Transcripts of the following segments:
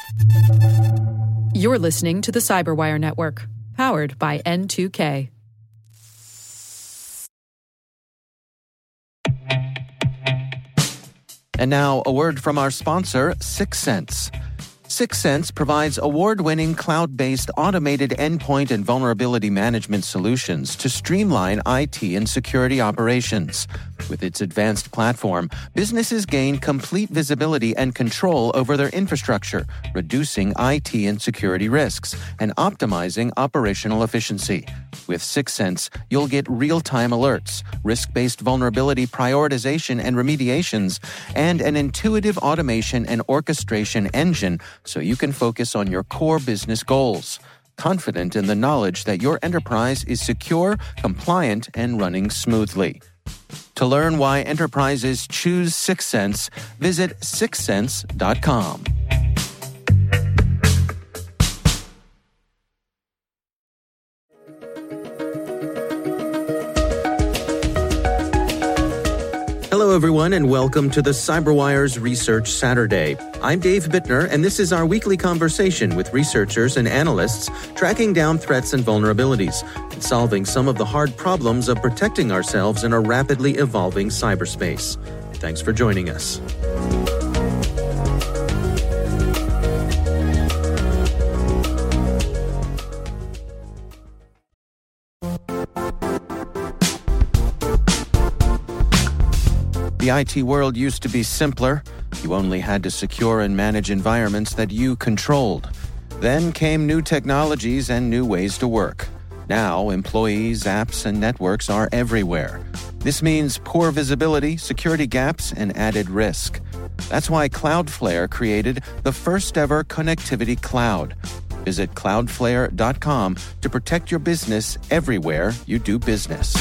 You're listening to the Cyberwire Network, powered by N2K. And now, a word from our sponsor, Syxsense. Syxsense provides award-winning cloud-based automated endpoint and vulnerability management solutions to streamline IT and security operations. With its advanced platform, businesses gain complete visibility and control over their infrastructure, reducing IT and security risks and optimizing operational efficiency. With Syxsense, you'll get real-time alerts, risk-based vulnerability prioritization and remediations, and an intuitive automation and orchestration engine so you can focus on your core business goals, confident in the knowledge that your enterprise is secure, compliant, and running smoothly. To learn why enterprises choose Syxsense, visit syxsense.com. Hello, everyone, and welcome to the CyberWire's Research Saturday. I'm Dave Bittner, and this is our weekly conversation with researchers and analysts tracking down threats and vulnerabilities and solving some of the hard problems of protecting ourselves in a rapidly evolving cyberspace. Thanks for joining us. The IT world used to be simpler. You only had to secure and manage environments that you controlled. Then came new technologies and new ways to work. Now, employees, apps, and networks are everywhere. This means poor visibility, security gaps, and added risk. That's why Cloudflare created the first-ever connectivity cloud. Visit cloudflare.com to protect your business everywhere you do business.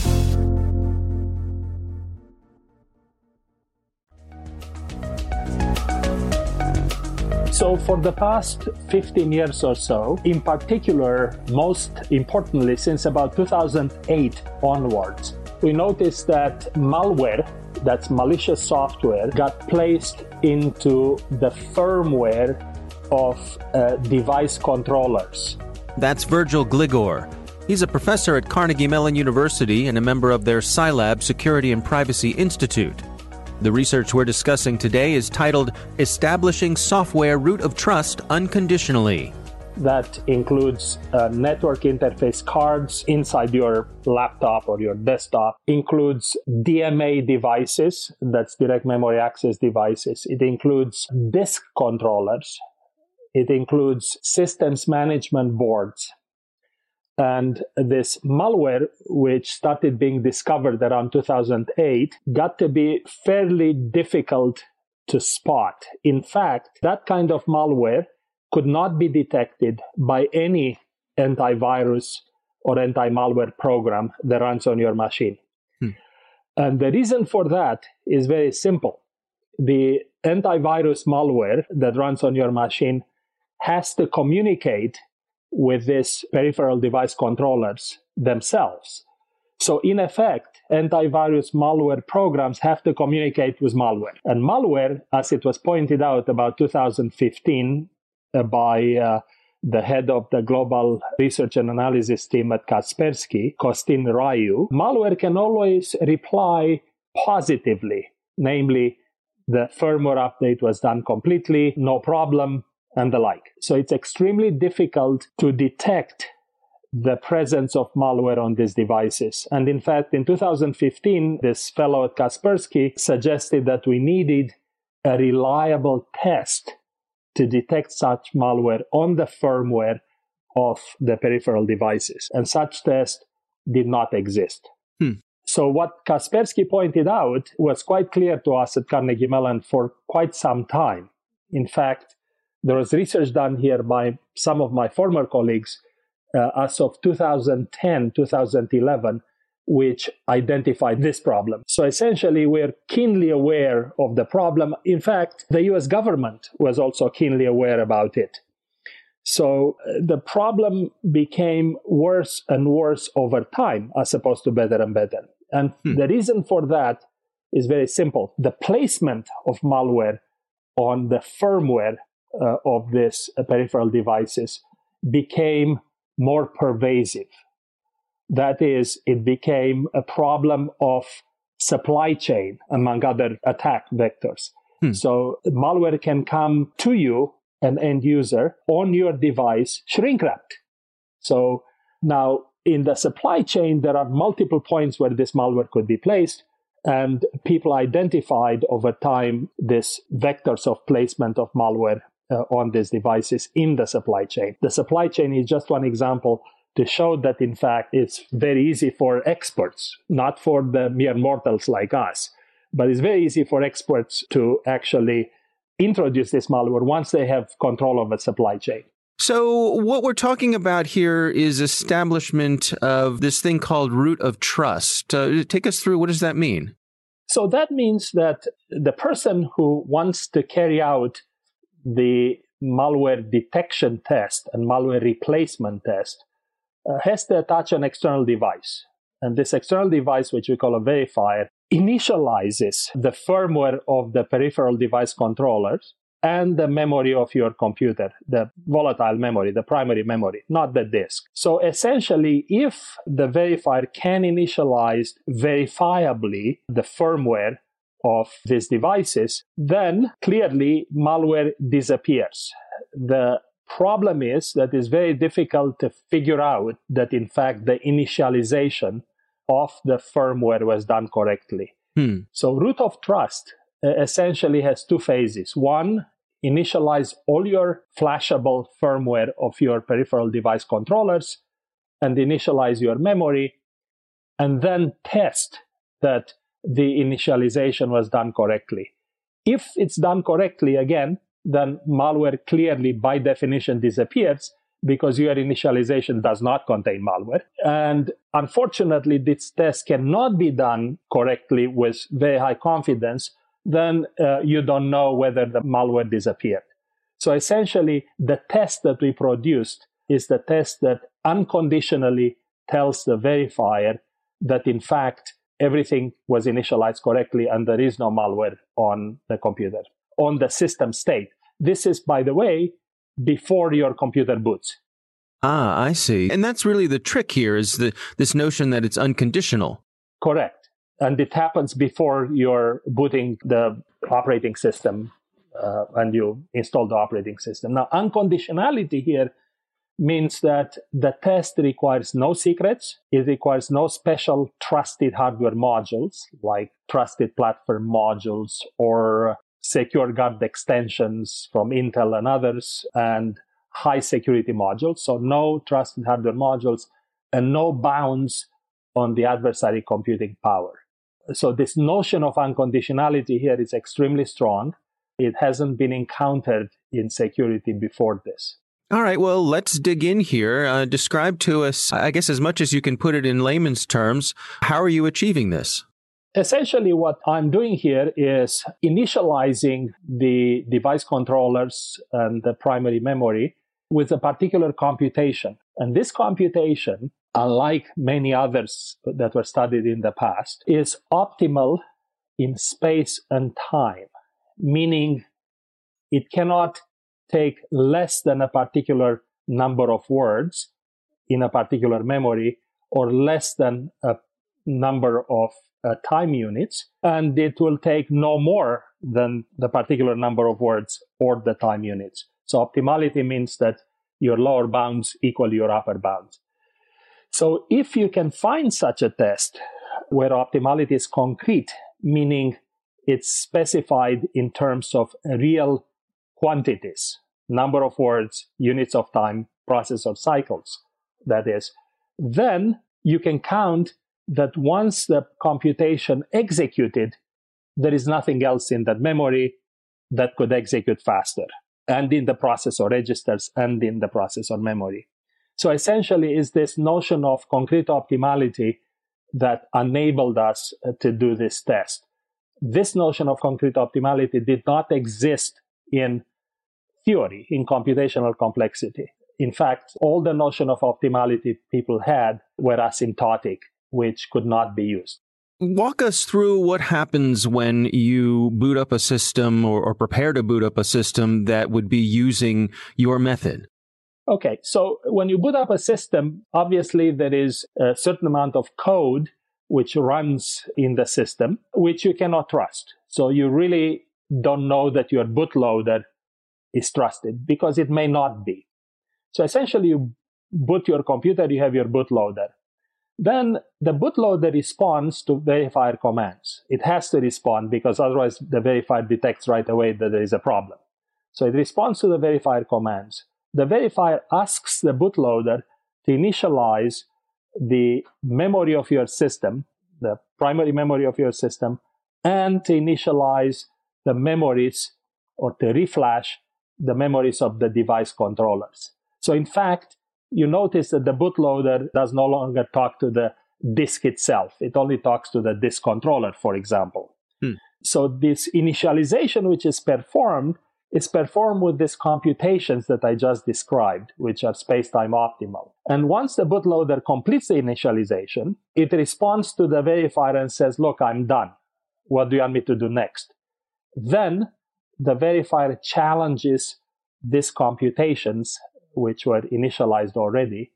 So for the past 15 years or so, in particular, most importantly, since about 2008 onwards, we noticed that malware, that's malicious software, got placed into the firmware of device controllers. That's Virgil Gligor. He's a professor at Carnegie Mellon University and a member of their Scilab Security and Privacy Institute. The research we're discussing today is titled Establishing Software Root of Trust Unconditionally. That includes network interface cards inside your laptop or your desktop, includes DMA devices, that's direct memory access devices. It includes disk controllers. It includes systems management boards. And this malware, which started being discovered around 2008, got to be fairly difficult to spot. In fact, that kind of malware could not be detected by any antivirus or anti-malware program that runs on your machine. And the reason for that is very simple. The antivirus malware that runs on your machine has to communicate with these peripheral device controllers themselves. So in effect, antivirus malware programs have to communicate with malware. And malware, as it was pointed out about 2015 by the head of the global research and analysis team at Kaspersky, Costin Raiu, malware can always reply positively, namely, the firmware update was done completely, no problem, and the like. So it's extremely difficult to detect the presence of malware on these devices. And in fact, in 2015, this fellow at Kaspersky suggested that we needed a reliable test to detect such malware on the firmware of the peripheral devices. And such test did not exist. So what Kaspersky pointed out was quite clear to us at Carnegie Mellon for quite some time. In fact, there was research done here by some of my former colleagues as of 2010, 2011, which identified this problem. So essentially, we're keenly aware of the problem. In fact, the US government was also keenly aware about it. So the problem became worse and worse over time, as opposed to better and better. And the reason for that is very simple. The placement of malware on the firmware of these peripheral devices became more pervasive. That is, it became a problem of supply chain, among other attack vectors. So malware can come to you, an end user, on your device, shrink wrapped. So now in the supply chain, there are multiple points where this malware could be placed. And people identified over time these vectors of placement of malware on these devices in the supply chain. The supply chain is just one example to show that, in fact, it's very easy for experts, not for the mere mortals like us, but it's very easy for experts to actually introduce this malware once they have control of the supply chain. So what we're talking about here is establishment of this thing called root of trust. Take us through, what does that mean? So that means that the person who wants to carry out the malware detection test and malware replacement test has to attach an external device. And this external device, which we call a verifier, initializes the firmware of the peripheral device controllers and the memory of your computer, the volatile memory, the primary memory, not the disk. So essentially, if the verifier can initialize verifiably the firmware of these devices, then clearly malware disappears. The problem is that it's very difficult to figure out that, in fact, the initialization of the firmware was done correctly. So root of trust essentially has two phases. One, initialize all your flashable firmware of your peripheral device controllers and initialize your memory, and then test that the initialization was done correctly. If it's done correctly, again, then malware clearly by definition disappears because your initialization does not contain malware. And unfortunately, this test cannot be done correctly with very high confidence. Then you don't know whether the malware disappeared. So essentially, the test that we produced is the test that unconditionally tells the verifier that, in fact, everything was initialized correctly and there is no malware on the computer, on the system state. This is, by the way, before your computer boots. Ah, I see. And that's really the trick here, is this notion that it's unconditional. Correct. And it happens before you're booting the operating system and you install the operating system. Now, unconditionality here means that the test requires no secrets. It requires no special trusted hardware modules like trusted platform modules or secure guard extensions from Intel and others, and high security modules. So no trusted hardware modules and no bounds on the adversary computing power. So this notion of unconditionality here is extremely strong. It hasn't been encountered in security before this. All right, well, let's dig in here. Describe to us, I guess as much as you can put it in layman's terms, how are you achieving this? Essentially, what I'm doing here is initializing the device controllers and the primary memory with a particular computation. And this computation, unlike many others that were studied in the past, is optimal in space and time, meaning it cannot take less than a particular number of words in a particular memory or less than a number of time units, and it will take no more than the particular number of words or the time units. So optimality means that your lower bounds equal your upper bounds. So if you can find such a test where optimality is concrete, meaning it's specified in terms of real quantities, number of words, units of time, processor cycles, that is, then you can count that once the computation executed, there is nothing else in that memory that could execute faster, and in the processor registers and in the processor memory. So essentially, is this notion of concrete optimality that enabled us to do this test. This notion of concrete optimality did not exist in theory, in computational complexity. In fact, all the notion of optimality people had were asymptotic, which could not be used. Walk us through what happens when you boot up a system or prepare to boot up a system that would be using your method. Okay, so when you boot up a system, obviously there is a certain amount of code which runs in the system, which you cannot trust. So you really don't know that your bootloader is trusted because it may not be. So essentially you boot your computer, you have your bootloader. Then the bootloader responds to verifier commands. It has to respond because otherwise the verifier detects right away that there is a problem. So it responds to the verifier commands. The verifier asks the bootloader to initialize the memory of your system, the primary memory of your system, and to initialize the memories or to reflash the memories of the device controllers. So in fact, you notice that the bootloader does no longer talk to the disk itself. It only talks to the disk controller, for example. So this initialization which is performed with these computations that I just described, which are space-time optimal. And once the bootloader completes the initialization, it responds to the verifier and says, look, I'm done. What do you want me to do next? Then the verifier challenges these computations, which were initialized already,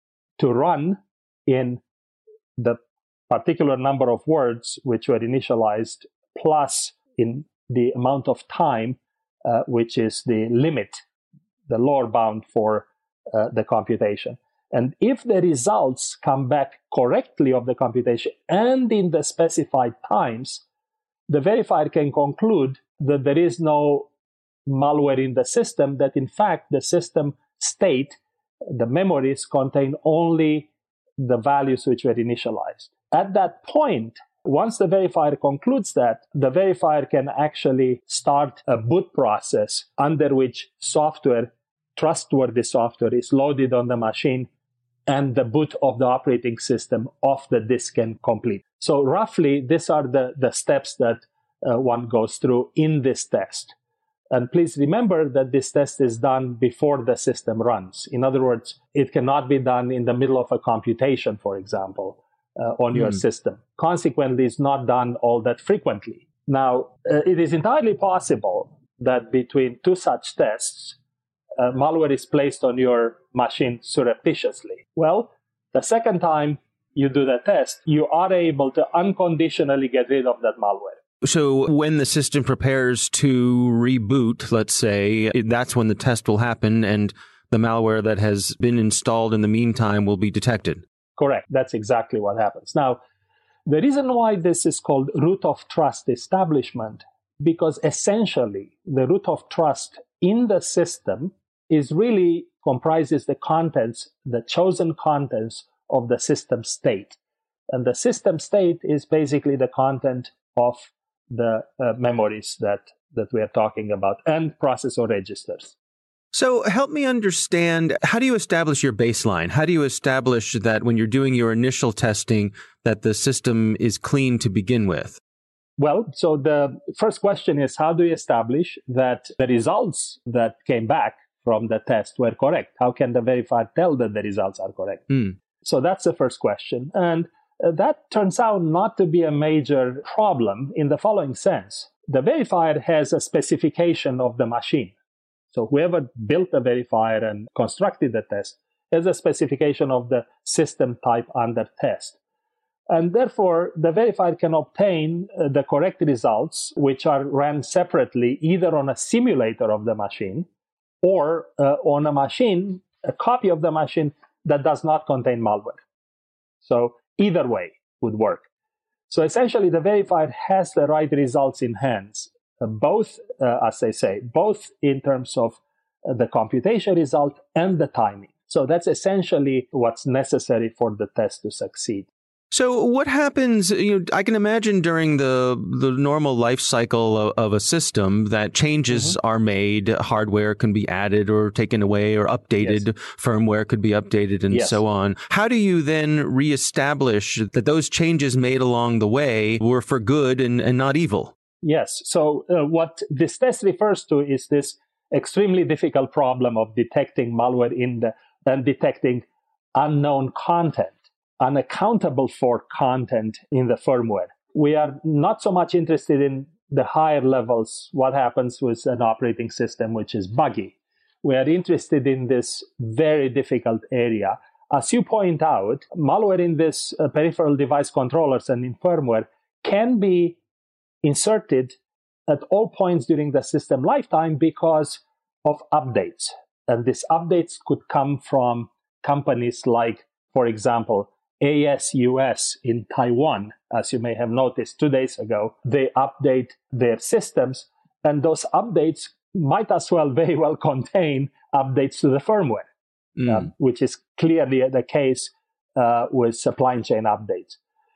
to run in the particular number of words which were initialized, plus in the amount of time, which is the limit, the lower bound for the computation. And if the results come back correctly of the computation and in the specified times, the verifier can conclude that there is no malware in the system, that in fact the system state, the memories contain only the values which were initialized. At that point, once the verifier concludes that, the verifier can actually start a boot process under which software, trustworthy software, is loaded on the machine and the boot of the operating system off the disk can complete. So roughly, these are the steps that one goes through in this test. And please remember that this test is done before the system runs. In other words, it cannot be done in the middle of a computation, for example, on your system. Consequently, it's not done all that frequently. Now, it is entirely possible that between two such tests, malware is placed on your machine surreptitiously. Well, the second time you do the test, you are able to unconditionally get rid of that malware. So when the system prepares to reboot, let's say, that's when the test will happen and the malware that has been installed in the meantime will be detected. Correct. That's exactly what happens. Now, the reason why this is called root of trust establishment, because essentially the root of trust in the system is really comprises the contents, the chosen contents of the system state. And the system state is basically the content of the memories that we are talking about and processor registers. So help me understand, how do you establish your baseline? How do you establish that when you're doing your initial testing that the system is clean to begin with? Well, so the first question is, how do you establish that the results that came back from the test were correct? How can the verifier tell that the results are correct? So that's the first question. And that turns out not to be a major problem in the following sense. The verifier has a specification of the machine. So whoever built the verifier and constructed the test has a specification of the system type under test. And therefore, the verifier can obtain the correct results, which are ran separately, either on a simulator of the machine or on a machine, a copy of the machine that does not contain malware. So either way would work. So essentially, the verifier has the right results in hands, both, as I say, both in terms of the computation result and the timing. So that's essentially what's necessary for the test to succeed. So what happens, I can imagine during the normal life cycle of a system that changes are made, hardware can be added or taken away or updated, firmware could be updated and so on. How do you then reestablish that those changes made along the way were for good and not evil? Yes. So what this test refers to is this extremely difficult problem of detecting malware and detecting unknown content, unaccountable for content in the firmware. We are not so much interested in the higher levels, what happens with an operating system which is buggy. We are interested in this very difficult area. As you point out, malware in this peripheral device controllers and in firmware can be inserted at all points during the system lifetime because of updates. And these updates could come from companies like, for example, ASUS in Taiwan. As you may have noticed 2 days ago, they update their systems, and those updates might as well very well contain updates to the firmware, which is clearly the case with supply chain updates.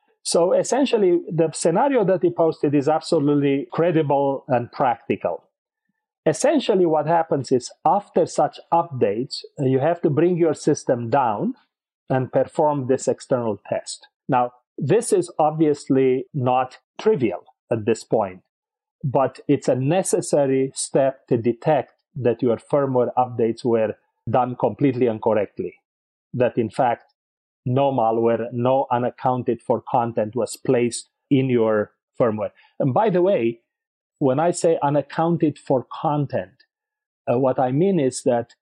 So essentially, the scenario that he posted is absolutely credible and practical. Essentially, what happens is after such updates, you have to bring your system down and perform this external test. Now, this is obviously not trivial at this point, but it's a necessary step to detect that your firmware updates were done completely incorrectly, that in fact, no malware, no unaccounted for content was placed in your firmware. And by the way, when I say unaccounted for content, what I mean is that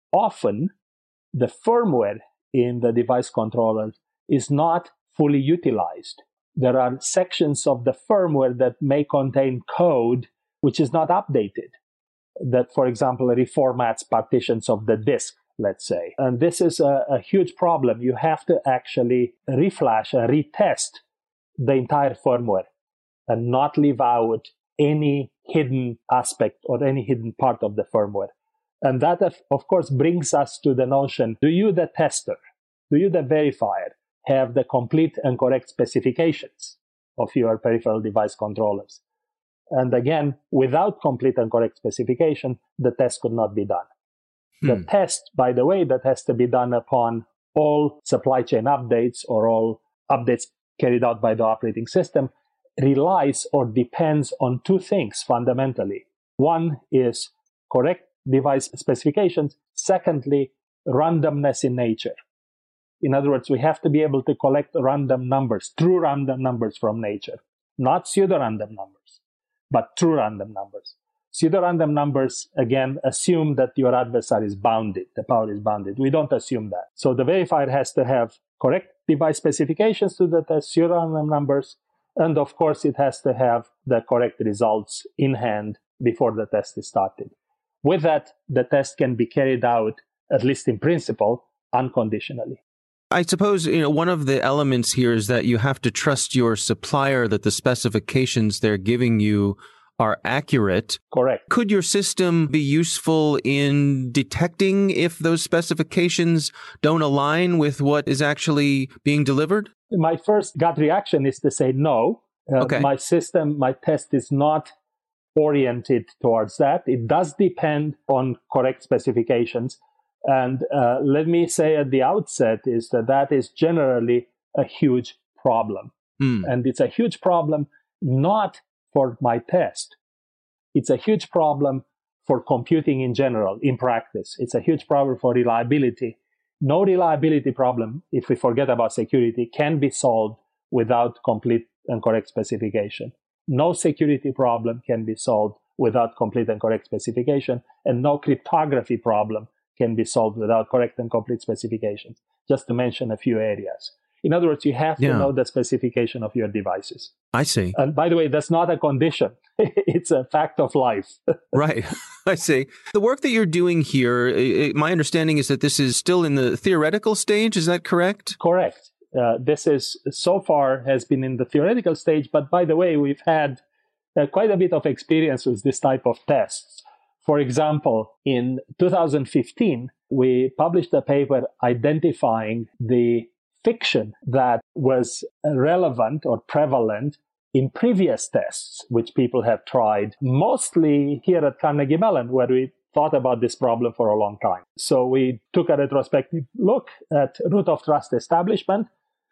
often the firmware in the device controller is not fully utilized. There are sections of the firmware that may contain code which is not updated, that, for example, reformats partitions of the disk, let's say. And this is a huge problem. You have to actually reflash and retest the entire firmware and not leave out any hidden aspect or any hidden part of the firmware. And that, of course, brings us to the notion, do you, the tester, do you, the verifier, have the complete and correct specifications of your peripheral device controllers? And again, without complete and correct specification, the test could not be done. The test, by the way, that has to be done upon all supply chain updates or all updates carried out by the operating system, relies or depends on two things fundamentally. One is correct device specifications. Secondly, randomness in nature. In other words, we have to be able to collect random numbers, true random numbers from nature, not pseudo-random numbers, but true random numbers. Pseudo-random numbers, again, assume that your adversary is bounded, the power is bounded. We don't assume that. So the verifier has to have correct device specifications to the test, pseudo-random numbers, and of course it has to have the correct results in hand before the test is started. With that, the test can be carried out, at least in principle, unconditionally. I suppose, one of the elements here is that you have to trust your supplier that the specifications they're giving you are accurate. Correct. Could your system be useful in detecting if those specifications don't align with what is actually being delivered? My first gut reaction is to say no. Okay. My system, my test is not oriented towards that. It does depend on correct specifications. And let me say at the outset is that is generally a huge problem. And it's a huge problem not for my test. It's a huge problem for computing in general, in practice. It's a huge problem for reliability. No reliability problem, if we forget about security, can be solved without complete and correct specification. No security problem can be solved without complete and correct specification, and no cryptography problem can be solved without correct and complete specifications, just to mention a few areas. In other words, you have to know the specification of your devices. I see. And by the way, that's not a condition. It's a fact of life. Right. I see. The work that you're doing here, my understanding is that this is still in the theoretical stage. Is that correct? Correct. This is so far has been in the theoretical stage. But by the way, we've had quite a bit of experience with this type of tests. For example, in 2015, we published a paper identifying the fiction that was relevant or prevalent in previous tests, which people have tried, mostly here at Carnegie Mellon, where we thought about this problem for a long time. So we took a retrospective look at root of trust establishment,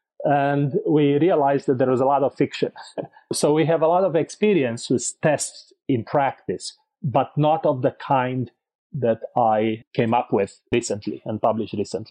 and we realized that there was a lot of fiction. So we have a lot of experience with tests in practice, but not of the kind that I came up with recently and published recently.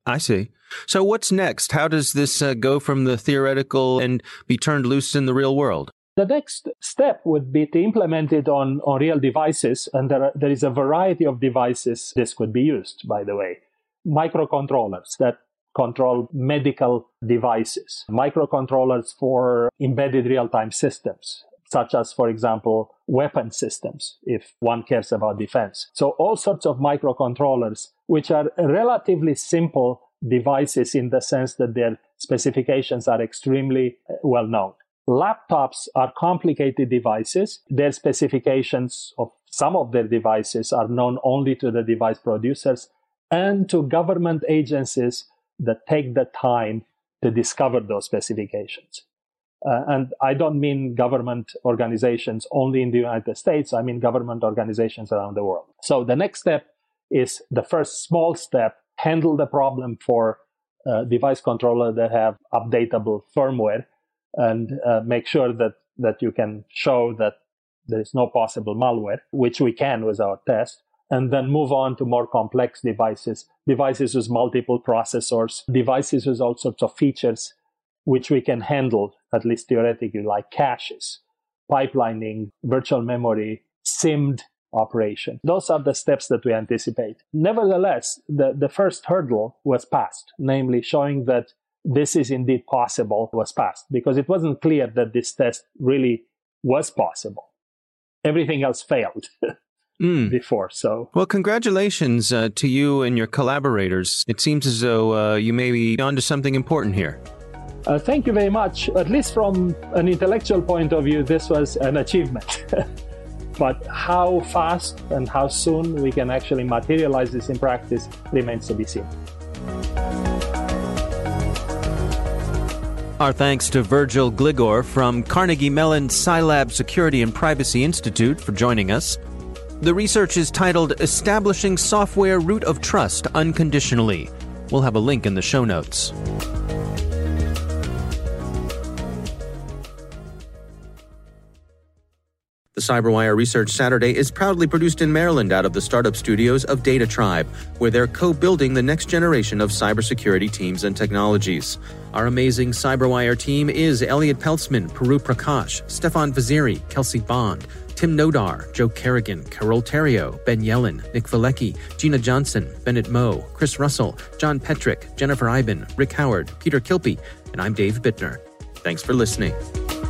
I see. So what's next? How does this go from the theoretical and be turned loose in the real world? The next step would be to implement it on real devices, and there is a variety of devices this could be used, by the way. Microcontrollers that control medical devices, microcontrollers for embedded real-time systems, such as, for example, weapon systems, if one cares about defense. So all sorts of microcontrollers, which are relatively simple devices in the sense that their specifications are extremely well known. Laptops are complicated devices. Their specifications of some of their devices are known only to the device producers and to government agencies that take the time to discover those specifications. And I don't mean government organizations only in the United States. I mean government organizations around the world. So the next step is the first small step, handle the problem for device controllers that have updatable firmware, and make sure that you can show that there is no possible malware, which we can with our test, and then move on to more complex devices with multiple processors, devices with all sorts of features, which we can handle, at least theoretically, like caches, pipelining, virtual memory, SIMD operation. Those are the steps that we anticipate. Nevertheless, the first hurdle was passed, namely showing that this is indeed possible was passed, because it wasn't clear that this test really was possible. Everything else failed before. So, well, congratulations to you and your collaborators. It seems as though you may be onto something important here. Thank you very much. At least from an intellectual point of view, this was an achievement. But how fast and how soon we can actually materialize this in practice remains to be seen. Our thanks to Virgil Gligor from Carnegie Mellon Scilab Security and Privacy Institute for joining us. The research is titled Establishing Software Root of Trust Unconditionally. We'll have a link in the show notes. The CyberWire Research Saturday is proudly produced in Maryland out of the startup studios of Data Tribe, where they're co-building the next generation of cybersecurity teams and technologies. Our amazing CyberWire team is Elliot Peltzman, Puru Prakash, Stefan Vaziri, Kelsey Bond, Tim Nodar, Joe Kerrigan, Carol Terrio, Ben Yellen, Nick Valecki, Gina Johnson, Bennett Moe, Chris Russell, John Petrick, Jennifer Iben, Rick Howard, Peter Kilpie, and I'm Dave Bittner. Thanks for listening.